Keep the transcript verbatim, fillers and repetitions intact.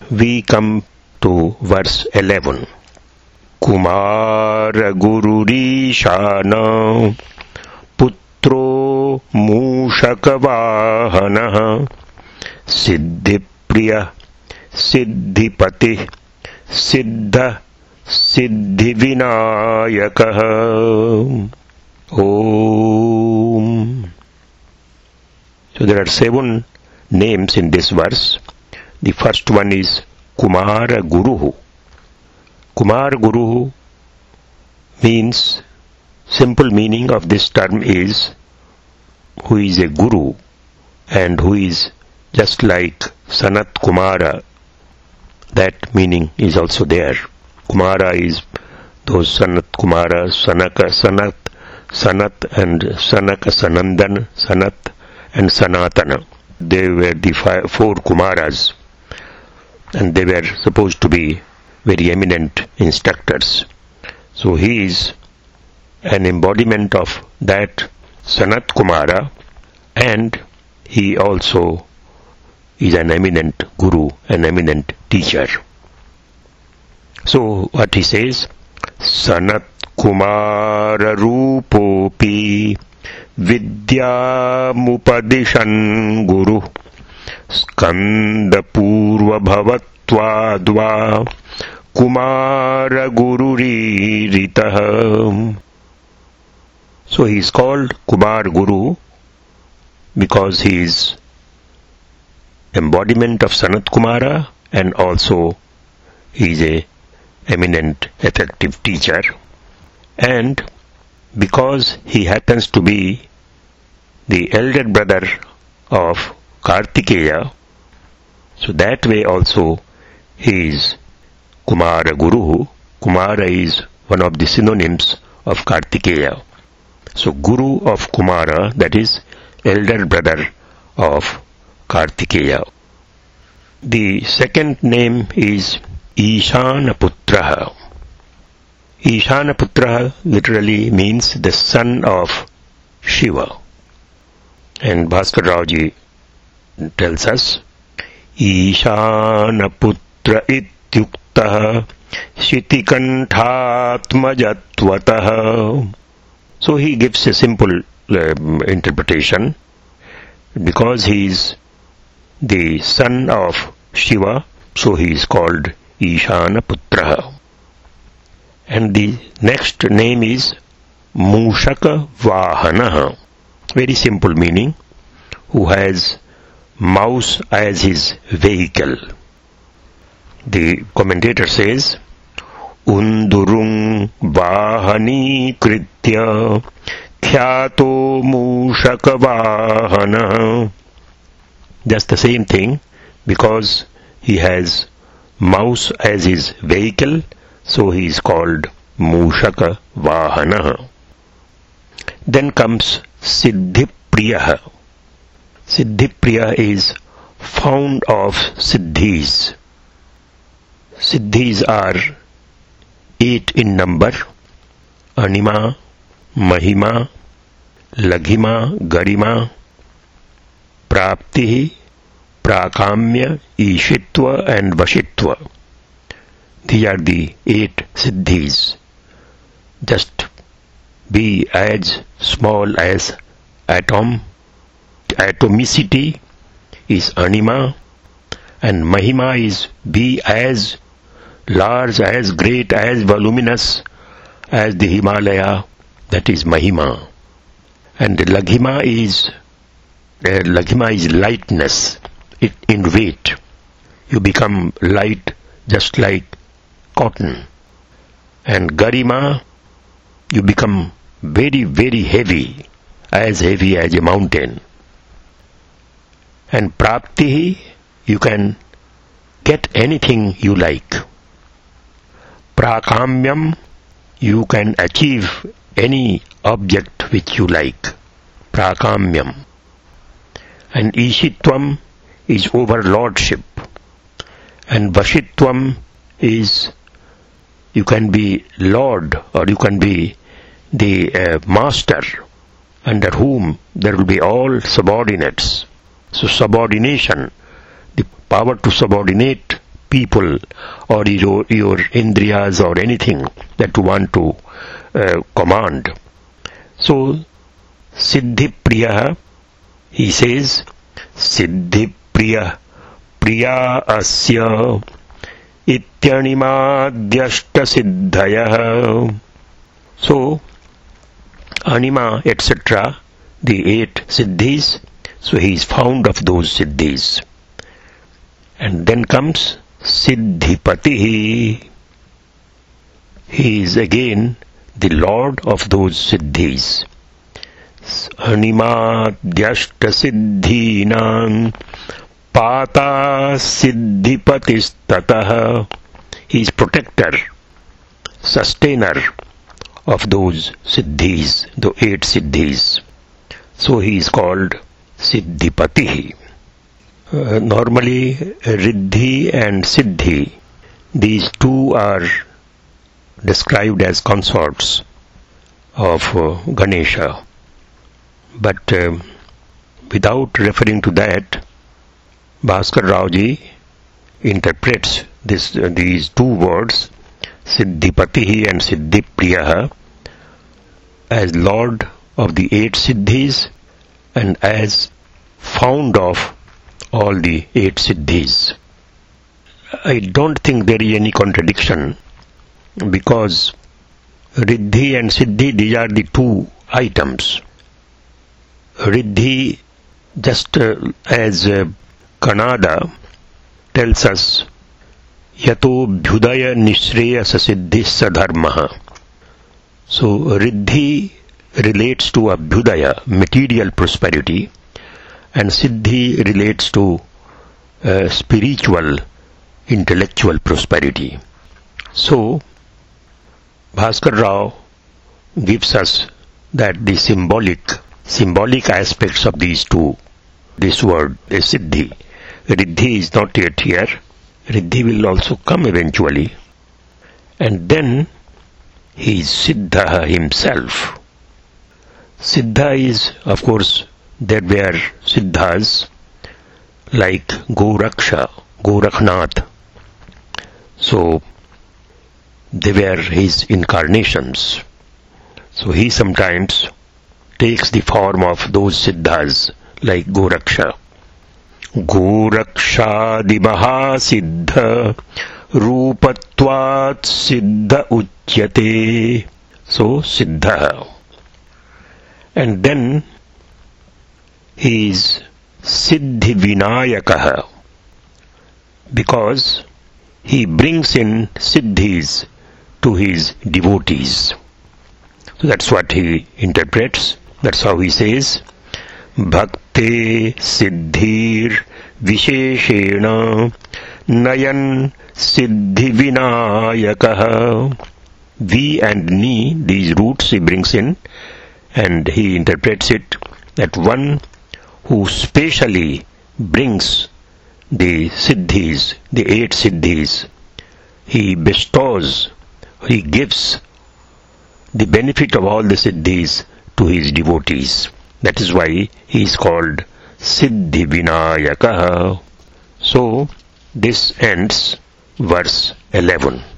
we come to verse eleven. Kumara Gururishana Putro Mushakavahana Siddhipriya Siddhipati Siddha Siddhivinayakaha. Om. So there are seven names in this verse. The first one is Kumara Guruhu. Kumar Guruhu means, simple meaning of this term is who is a guru and who is just like Sanat Kumara. That meaning is also there. Kumara is those Sanat Kumara, Sanaka, Sanat, Sanat and Sanaka, Sanandan, Sanat and Sanatana. They were the five, four Kumaras, and they were supposed to be very eminent instructors. So he is an embodiment of that Sanat Kumara, and he also is an eminent guru, an eminent teacher. So what he says, Sanat Kumara Rupopi Vidyamupadishan Guru Skanda Purva Bhavattvadva Kumara Gururiritaha. So he is called Kumar Guru because he is embodiment of Sanat Kumara, and also he is a eminent, effective teacher. And because he happens to be the elder brother of Kartikeya, so that way also he is Kumara Guru. Kumara is one of the synonyms of Kartikeya. So Guru of Kumara, that is elder brother of Kartikeya. The second name is Ishanaputraha. Ishanaputraha literally means the son of Shiva. And Bhaskar Raoji tells us, Ishanaputra ityuktaha Shitikanthatmajatwataha. So he gives a simple uh, interpretation. Because he is the son of Shiva, so he is called Ishanaputraha. And the next name is Mushaka Vahanaha. Very simple meaning, who has mouse as his vehicle. The commentator says, Undurung Vahani Kritya Khyato Mushaka Vahana. Just the same thing, because he has mouse as his vehicle, so he is called Mushaka Vahana. Then comes Siddhipriya. Siddhipriya is fount of Siddhis. Siddhis are eight in number: Anima, Mahima, Laghima, Garima, Prapti, Prakamya, Ishitva and Vashitva. These are the eight Siddhis. Just be as small as atom. Atomicity is Anima, and Mahima is be as large, as great, as voluminous as the Himalaya, that is Mahima. And the Laghima is uh, Laghima is lightness, it, in weight. You become light just like cotton. And Garima, you become very, very heavy, as heavy as a mountain. And Prapti, you can get anything you like. Prakamyam, you can achieve any object which you like. Prakamyam. And Ishitvam is overlordship. And Vashitvam is you can be lord, or you can be the uh, master, under whom there will be all subordinates. So subordination, the power to subordinate people or your, your indriyas or anything that you want to uh, command. So, Siddhi Priya, he says, Siddhi Priya Priya Asya Ityanimadhyashta Siddhaya. So, Anima, et cetera, the eight Siddhis, so he is found of those Siddhis. And then comes Siddhipati. He is again the Lord of those Siddhis. Animadhyashta Siddhinam Pata Siddhipatistataha. He is protector, sustainer of those Siddhis, the eight Siddhis. So he is called Siddhipati. Uh, normally, Riddhi and Siddhi, these two are described as consorts of uh, Ganesha. But uh, without referring to that, Bhaskar Rao ji interprets this, uh, these two words, Siddhipati and Siddhipriya, as Lord of the eight Siddhis and as found of all the eight Siddhis. I don't think there is any contradiction, because Riddhi and Siddhi, these are the two items. Riddhi, just uh, as uh, Kannada tells us, Yato Bhyudaya Nishreyasa Siddhissa Dharmaha. So Riddhi relates to Abhyudaya, material prosperity, and Siddhi relates to uh, spiritual, intellectual prosperity. So, Bhaskar Rao gives us that the symbolic, symbolic aspects of these two, this word is Siddhi. Riddhi is not yet here. Riddhi will also come eventually. And then he is Siddha himself. Siddha is, of course, there were Siddhas like Goraksha, Gorakhnath. So, they were his incarnations. So he sometimes takes the form of those Siddhas like Goraksha. Gorakshadi Mahasiddha Rupatvat Siddha Uchyate. So, Siddha. And then he is Siddhi Vinayakaha, because he brings in Siddhis to his devotees. So that's what he interprets. That's how he says, Bhakte Siddhir Visheshena Nayan Siddhi Vinayakaha. Vi and Ni, these roots he brings in, and he interprets it that one who specially brings the Siddhis, the eight Siddhis, he bestows, he gives the benefit of all the Siddhis to his devotees. That is why he is called Siddhi Vinayakaha. So, this ends verse eleven.